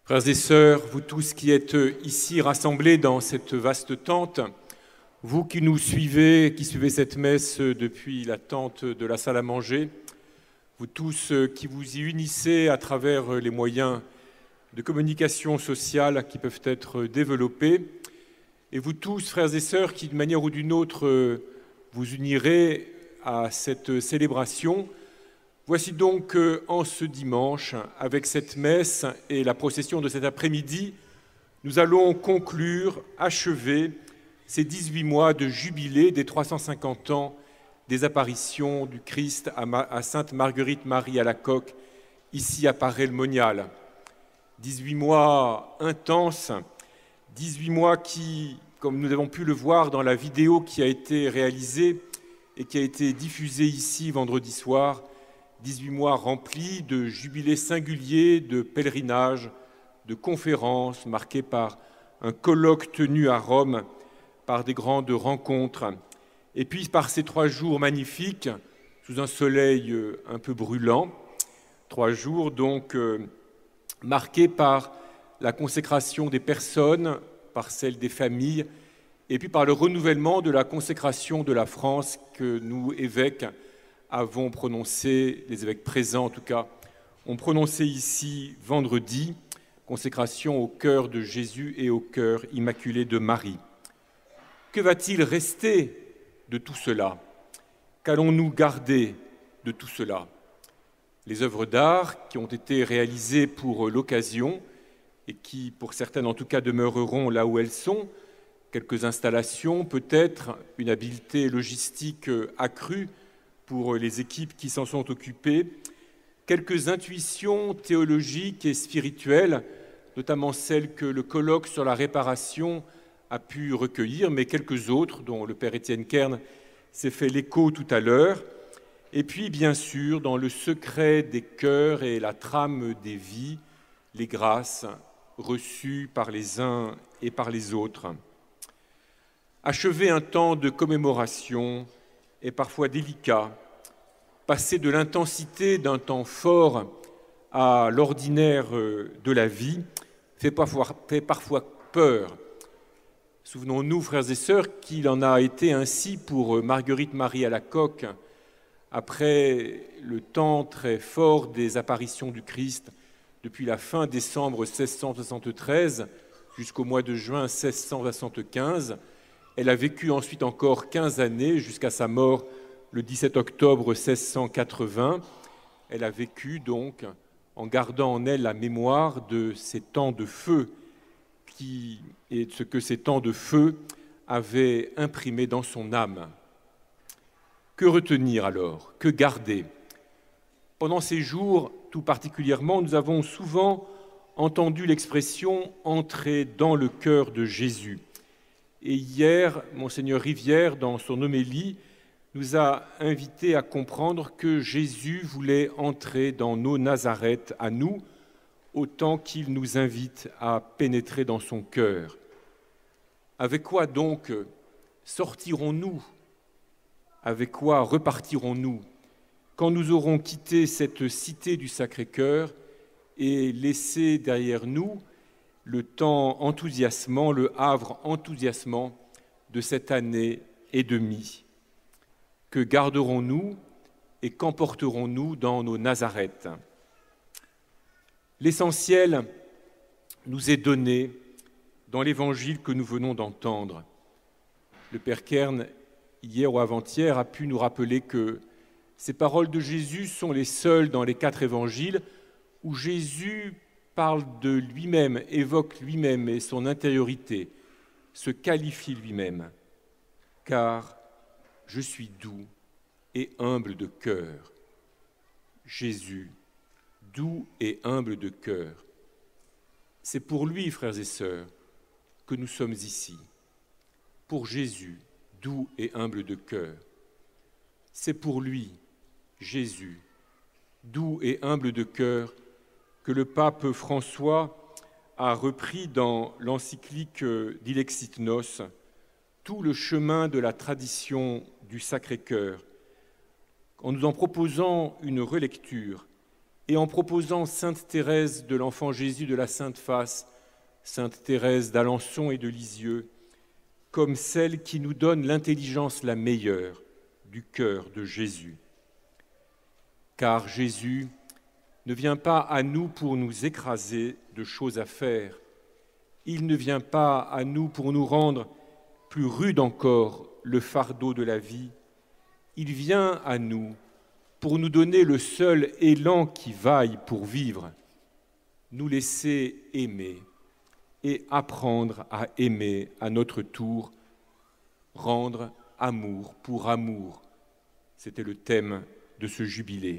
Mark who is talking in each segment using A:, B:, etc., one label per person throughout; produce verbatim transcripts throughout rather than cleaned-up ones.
A: Frères et sœurs, vous tous qui êtes ici rassemblés dans cette vaste tente, vous qui nous suivez, qui suivez cette messe depuis la tente de la salle à manger, vous tous qui vous y unissez à travers les moyens de communication sociale qui peuvent être développés, et vous tous, frères et sœurs, qui d'une manière ou d'une autre vous unirez à cette célébration. Voici donc en ce dimanche, avec cette messe et la procession de cet après-midi, nous allons conclure, achever ces dix-huit mois de jubilé des trois cent cinquante ans des apparitions du Christ à Sainte Marguerite Marie Alacoque, ici à Paray-le-Monial. dix-huit mois intenses, dix-huit mois qui, comme nous avons pu le voir dans la vidéo qui a été réalisée et qui a été diffusée ici vendredi soir, dix-huit mois remplis de jubilés singuliers, de pèlerinages, de conférences marquées par un colloque tenu à Rome, par des grandes rencontres, et puis par ces trois jours magnifiques, sous un soleil un peu brûlant, trois jours donc euh, marqués par la consécration des personnes, par celle des familles, et puis par le renouvellement de la consécration de la France que nous, évêques, avons prononcé, les évêques présents en tout cas, ont prononcé ici vendredi, consécration au cœur de Jésus et au cœur immaculé de Marie. Que va-t-il rester de tout cela? Qu'allons-nous garder de tout cela? Les œuvres d'art qui ont été réalisées pour l'occasion et qui, pour certaines en tout cas, demeureront là où elles sont, quelques installations, peut-être une habileté logistique accrue pour les équipes qui s'en sont occupées, quelques intuitions théologiques et spirituelles, notamment celles que le colloque sur la réparation a pu recueillir, mais quelques autres, dont le père Étienne Kern s'est fait l'écho tout à l'heure, et puis bien sûr, dans le secret des cœurs et la trame des vies, les grâces reçues par les uns et par les autres. Achever un temps de commémoration est parfois délicat. Passer de l'intensité d'un temps fort à l'ordinaire de la vie fait parfois, fait parfois peur. Souvenons-nous, frères et sœurs, qu'il en a été ainsi pour Marguerite Marie Alacoque, après le temps très fort des apparitions du Christ, depuis la fin décembre seize cent soixante-treize jusqu'au mois de juin seize cent soixante-quinze. Elle a vécu ensuite encore quinze années jusqu'à sa mort le dix-sept octobre seize cent quatre-vingts. Elle a vécu donc en gardant en elle la mémoire de ces temps de feu qui, et de ce que ces temps de feu avaient imprimé dans son âme. Que retenir alors? Que garder? Pendant ces jours, tout particulièrement, nous avons souvent entendu l'expression « entrer dans le cœur de Jésus ». Et hier, Monseigneur Rivière, dans son homélie, nous a invités à comprendre que Jésus voulait entrer dans nos Nazareth à nous, autant qu'il nous invite à pénétrer dans son cœur. Avec quoi donc sortirons-nous? Avec quoi repartirons-nous quand nous aurons quitté cette cité du Sacré-Cœur et laissé derrière nous le temps enthousiasmant, le havre enthousiasmant de cette année et demie? Que garderons-nous et qu'emporterons-nous dans nos Nazareth? L'essentiel nous est donné dans l'évangile que nous venons d'entendre. Le père Kern, hier ou avant-hier, a pu nous rappeler que ces paroles de Jésus sont les seules dans les quatre évangiles où Jésus parle de lui-même, évoque lui-même et son intériorité, se qualifie lui-même. Car je suis doux et humble de cœur. Jésus, doux et humble de cœur. C'est pour lui, frères et sœurs, que nous sommes ici. Pour Jésus, doux et humble de cœur. C'est pour lui, Jésus, doux et humble de cœur, que le pape François a repris dans l'encyclique Dilexit Nos tout le chemin de la tradition du Sacré-Cœur, en nous en proposant une relecture et en proposant Sainte Thérèse de l'Enfant Jésus de la Sainte Face, Sainte Thérèse d'Alençon et de Lisieux, comme celle qui nous donne l'intelligence la meilleure du cœur de Jésus. Car Jésus ne vient pas à nous pour nous écraser de choses à faire. Il ne vient pas à nous pour nous rendre plus rude encore le fardeau de la vie. Il vient à nous pour nous donner le seul élan qui vaille pour vivre, nous laisser aimer et apprendre à aimer à notre tour, rendre amour pour amour. C'était le thème de ce jubilé.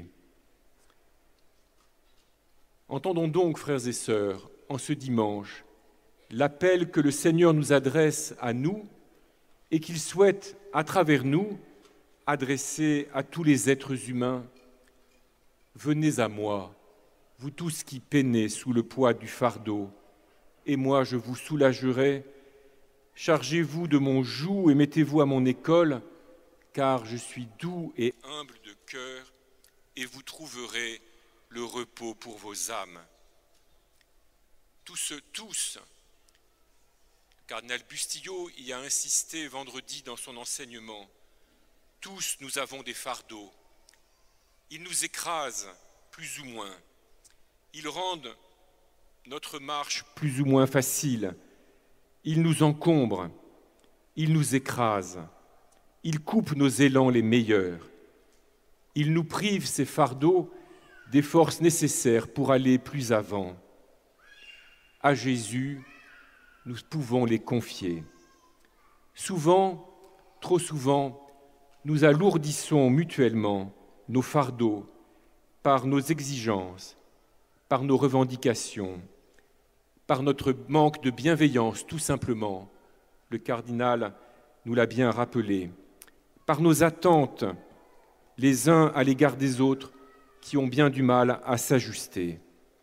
A: Entendons donc, frères et sœurs, en ce dimanche, l'appel que le Seigneur nous adresse à nous et qu'il souhaite, à travers nous, adresser à tous les êtres humains. Venez à moi, vous tous qui peinez sous le poids du fardeau, et moi je vous soulagerai. Chargez-vous de mon joug et mettez-vous à mon école, car je suis doux et humble de cœur, et vous trouverez le repos pour vos âmes. Tous ceux, tous, Cardinal Bustillo y a insisté vendredi dans son enseignement, tous nous avons des fardeaux. Ils nous écrasent plus ou moins. Ils rendent notre marche plus ou moins facile. Ils nous encombrent. Ils nous écrasent. Ils coupent nos élans les meilleurs. Ils nous privent, ces fardeaux, des forces nécessaires pour aller plus avant. À Jésus, nous pouvons les confier. Souvent, trop souvent, nous alourdissons mutuellement nos fardeaux par nos exigences, par nos revendications, par notre manque de bienveillance, tout simplement. Le cardinal nous l'a bien rappelé. Par nos attentes, les uns à l'égard des autres, qui ont bien du mal à s'ajuster.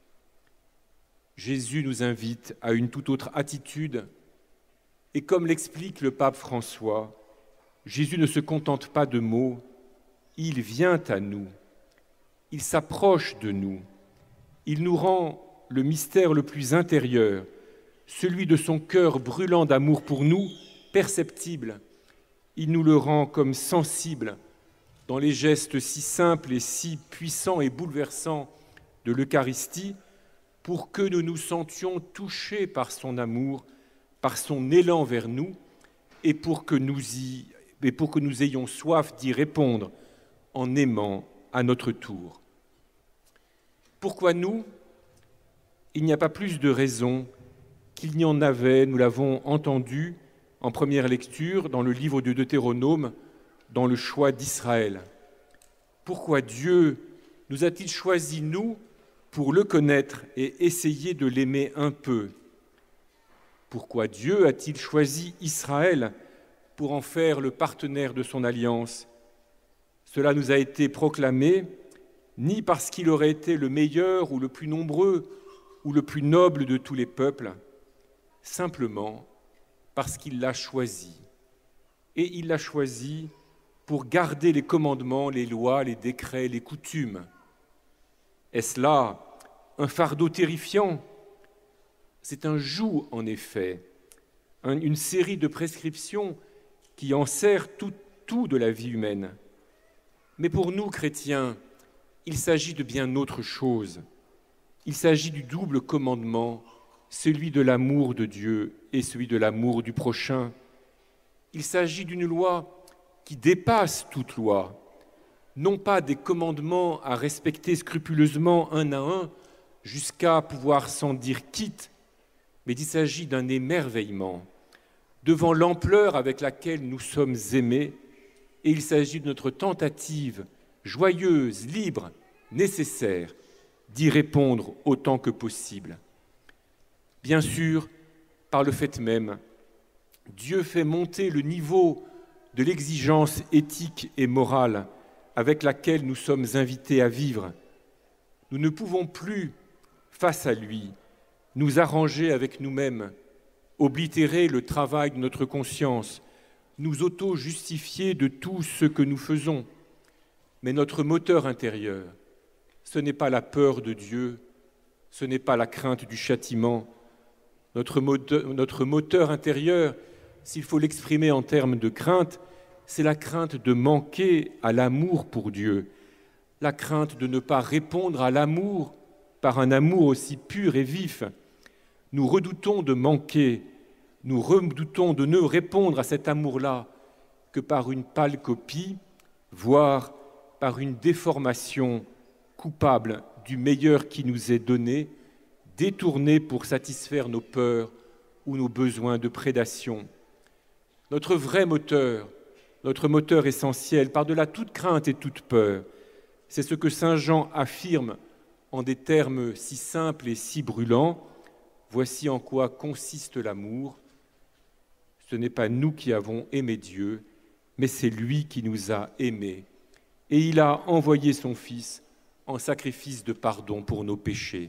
A: Jésus nous invite à une toute autre attitude, et comme l'explique le pape François, Jésus ne se contente pas de mots, il vient à nous, il s'approche de nous, il nous rend le mystère le plus intérieur, celui de son cœur brûlant d'amour pour nous, perceptible. Il nous le rend comme sensible dans les gestes si simples et si puissants et bouleversants de l'Eucharistie, pour que nous nous sentions touchés par son amour, par son élan vers nous, et pour que nous, y, et pour que nous ayons soif d'y répondre en aimant à notre tour. Pourquoi nous ? Il n'y a pas plus de raison qu'il n'y en avait, nous l'avons entendu en première lecture dans le livre de Deutéronome, dans le choix d'Israël. Pourquoi Dieu nous a-t-il choisis, nous, pour le connaître et essayer de l'aimer un peu? Pourquoi Dieu a-t-il choisi Israël pour en faire le partenaire de son alliance? Cela nous a été proclamé ni parce qu'il aurait été le meilleur ou le plus nombreux ou le plus noble de tous les peuples, simplement parce qu'il l'a choisi. Et il l'a choisi pour garder les commandements, les lois, les décrets, les coutumes. Est-ce là un fardeau terrifiant? C'est un joug, en effet, un, une série de prescriptions qui enserrent tout, tout de la vie humaine. Mais pour nous, chrétiens, il s'agit de bien autre chose. Il s'agit du double commandement, celui de l'amour de Dieu et celui de l'amour du prochain. Il s'agit d'une loi qui dépasse toute loi, non pas des commandements à respecter scrupuleusement un à un jusqu'à pouvoir s'en dire quitte, mais il s'agit d'un émerveillement devant l'ampleur avec laquelle nous sommes aimés, et il s'agit de notre tentative joyeuse, libre, nécessaire, d'y répondre autant que possible. Bien sûr, par le fait même, Dieu fait monter le niveau de l'exigence éthique et morale avec laquelle nous sommes invités à vivre. Nous ne pouvons plus, face à lui, nous arranger avec nous-mêmes, oblitérer le travail de notre conscience, nous auto-justifier de tout ce que nous faisons. Mais notre moteur intérieur, ce n'est pas la peur de Dieu, ce n'est pas la crainte du châtiment. Notre moteur, notre moteur intérieur, s'il faut l'exprimer en termes de crainte, c'est la crainte de manquer à l'amour pour Dieu, la crainte de ne pas répondre à l'amour par un amour aussi pur et vif. Nous redoutons de manquer, nous redoutons de ne répondre à cet amour-là que par une pâle copie, voire par une déformation coupable du meilleur qui nous est donné, détournée pour satisfaire nos peurs ou nos besoins de prédation. Notre vrai moteur, notre moteur essentiel, par-delà toute crainte et toute peur, c'est ce que saint Jean affirme en des termes si simples et si brûlants. Voici en quoi consiste l'amour. Ce n'est pas nous qui avons aimé Dieu, mais c'est lui qui nous a aimés. Et il a envoyé son Fils en sacrifice de pardon pour nos péchés.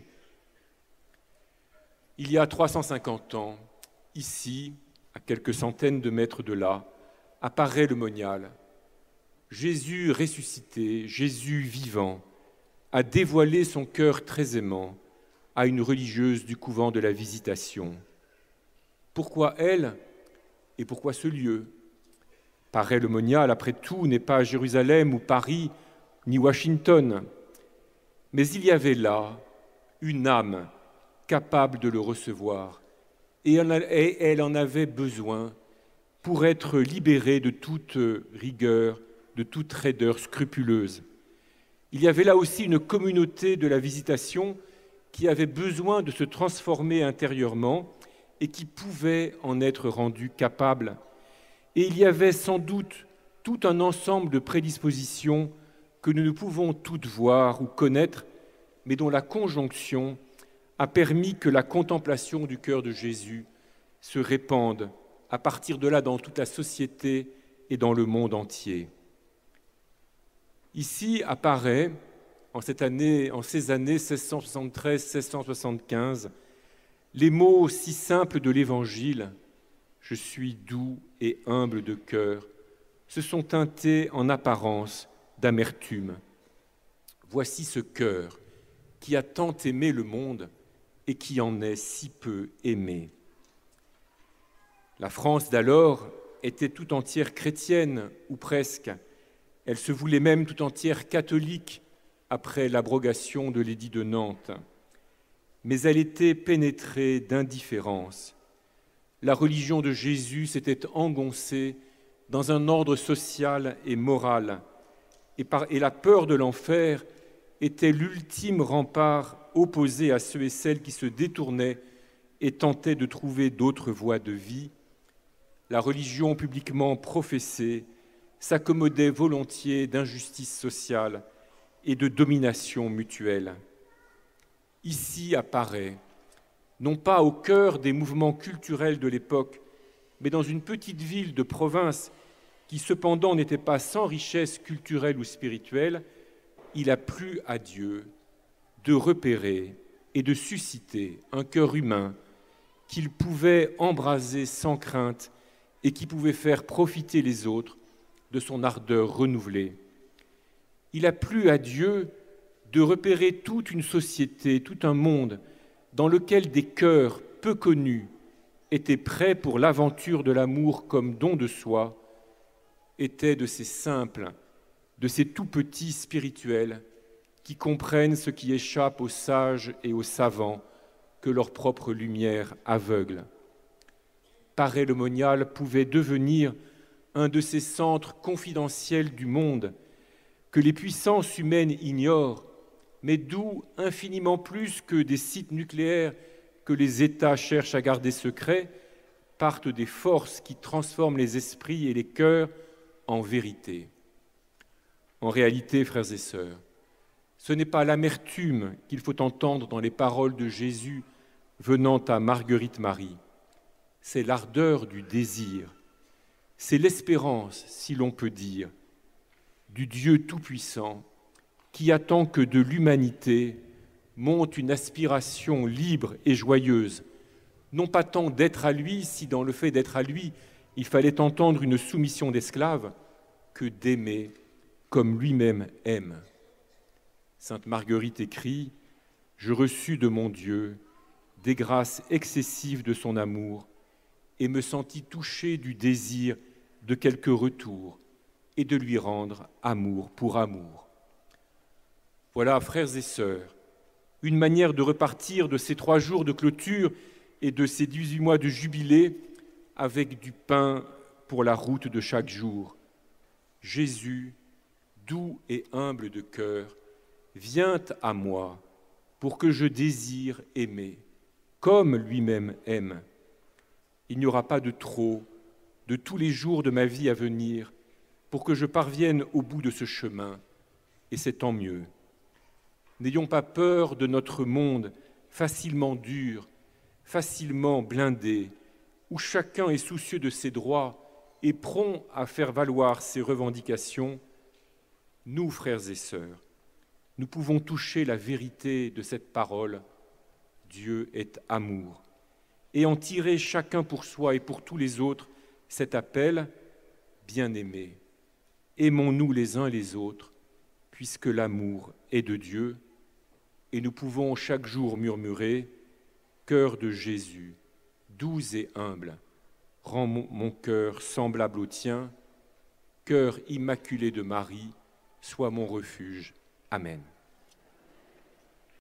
A: Il y a trois cent cinquante ans, ici, à quelques centaines de mètres de là, apparaît le monial. Jésus ressuscité, Jésus vivant, a dévoilé son cœur très aimant à une religieuse du couvent de la Visitation. Pourquoi elle et pourquoi ce lieu ? Paraît le monial, après tout, n'est pas Jérusalem ou Paris, ni Washington. Mais il y avait là une âme capable de le recevoir, et elle en avait besoin pour être libérée de toute rigueur, de toute raideur scrupuleuse. Il y avait là aussi une communauté de la Visitation qui avait besoin de se transformer intérieurement et qui pouvait en être rendue capable. Et il y avait sans doute tout un ensemble de prédispositions que nous ne pouvons toutes voir ou connaître, mais dont la conjonction a permis que la contemplation du cœur de Jésus se répande à partir de là dans toute la société et dans le monde entier. Ici apparaît, en, cette année, en ces années seize cent soixante-treize seize cent soixante-quinze, les mots si simples de l'Évangile « Je suis doux et humble de cœur » se sont teintés en apparence d'amertume. Voici ce cœur qui a tant aimé le monde et qui en est si peu aimé. La France d'alors était tout entière chrétienne, ou presque. Elle se voulait même tout entière catholique après l'abrogation de l'édit de Nantes. Mais elle était pénétrée d'indifférence. La religion de Jésus s'était engoncée dans un ordre social et moral, et, par, et la peur de l'enfer était l'ultime rempart opposé à ceux et celles qui se détournaient et tentaient de trouver d'autres voies de vie. La religion publiquement professée s'accommodait volontiers d'injustice sociale et de domination mutuelle. Ici apparaît, non pas au cœur des mouvements culturels de l'époque, mais dans une petite ville de province qui cependant n'était pas sans richesse culturelle ou spirituelle, il a plu à Dieu de repérer et de susciter un cœur humain qu'il pouvait embraser sans crainte et qui pouvait faire profiter les autres de son ardeur renouvelée. Il a plu à Dieu de repérer toute une société, tout un monde dans lequel des cœurs peu connus étaient prêts pour l'aventure de l'amour comme don de soi, étaient de ces simples, de ces tout-petits spirituels qui comprennent ce qui échappe aux sages et aux savants que leur propre lumière aveugle. Paray le Monial pouvait devenir un de ces centres confidentiels du monde que les puissances humaines ignorent, mais d'où, infiniment plus que des sites nucléaires que les États cherchent à garder secrets, partent des forces qui transforment les esprits et les cœurs en vérité. En réalité, frères et sœurs, ce n'est pas l'amertume qu'il faut entendre dans les paroles de Jésus venant à Marguerite Marie, c'est l'ardeur du désir, c'est l'espérance, si l'on peut dire, du Dieu tout-puissant qui attend que de l'humanité monte une aspiration libre et joyeuse, non pas tant d'être à lui, si dans le fait d'être à lui, il fallait entendre une soumission d'esclave, que d'aimer comme lui-même aime. Sainte Marguerite écrit « Je reçus de mon Dieu des grâces excessives de son amour et me sentis touché du désir de quelque retour et de lui rendre amour pour amour. » Voilà, frères et sœurs, une manière de repartir de ces trois jours de clôture et de ces dix-huit mois de jubilé avec du pain pour la route de chaque jour. Jésus, doux et humble de cœur, viens à moi pour que je désire aimer, comme lui-même aime. Il n'y aura pas de trop de tous les jours de ma vie à venir pour que je parvienne au bout de ce chemin, et c'est tant mieux. N'ayons pas peur de notre monde facilement dur, facilement blindé, où chacun est soucieux de ses droits et prompt à faire valoir ses revendications. Nous, frères et sœurs, nous pouvons toucher la vérité de cette parole « Dieu est amour » et en tirer chacun pour soi et pour tous les autres cet appel « Bien-aimés, aimons-nous les uns les autres, puisque l'amour est de Dieu » et nous pouvons chaque jour murmurer « Cœur de Jésus, doux et humble, rends mon, mon cœur semblable au tien, cœur immaculé de Marie, sois mon refuge. Amen. »